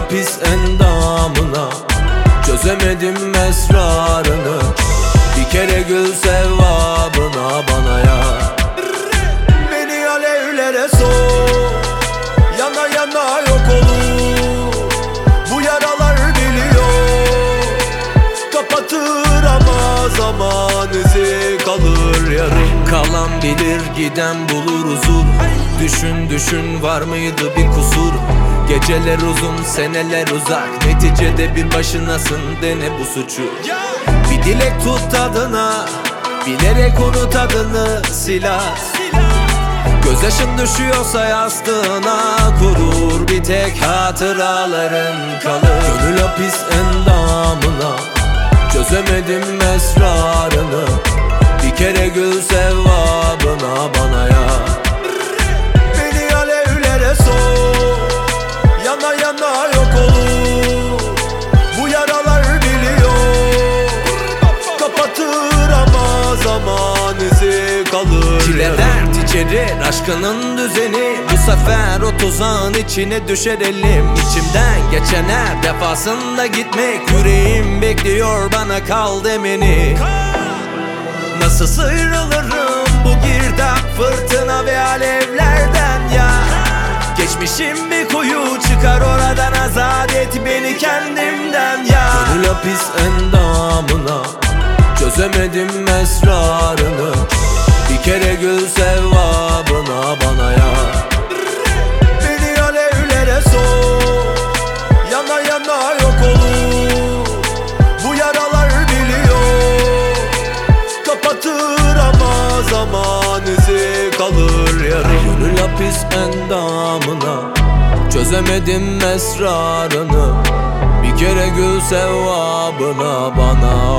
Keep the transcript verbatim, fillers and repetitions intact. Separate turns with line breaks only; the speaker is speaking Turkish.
hapis endamına, çözemedim esrarını. Bir kere gül sevabına bana ya. Beni alevlere soğuk, yana yana yok olur. Bu yaralar biliyor, kapatır ama zaman izi kalır yarım. Kalan bilir, giden bulur huzur. Düşün düşün, var mıydı bir kusur? Geceler uzun, seneler uzak, neticede bir başınasın, dene bu suçu. Bir dilek tut tadına, bilerek unut adını silah. Gözyaşın düşüyorsa yastığına, kurur bir tek hatıraların kalır. Gönül hapis endamına, çözemedim esrarını. Bir kere gül sevabına bana ya. Beni alevlere soğuk, yana yana yok olur. Bu yaralar biliyor, kapatır ama zaman izi kalır. Çile dert içerir aşkının düzeni, bu sefer o tuzağın içine düşer elim. İçimden geçen her defasında gitmek, yüreğim bekliyor bana kal demeni. Nasıl sıyrılırım bu girdap, fırtına ve alevlerden ya. Geçmişim bir kuyu, çıkar oradan, azat et beni kendimden ya. Gönül hapis endamına, çözemedim esrarını. Bir kere gül sevabına bana ya. Beni alevlere soğuk, yana yana yok olur. Bu yaralar biliyor, kapatır ama zaman izi kalır yarım. Gönül hapis endamına, çözemedim esrarını. Bir kere gül sevabına bana.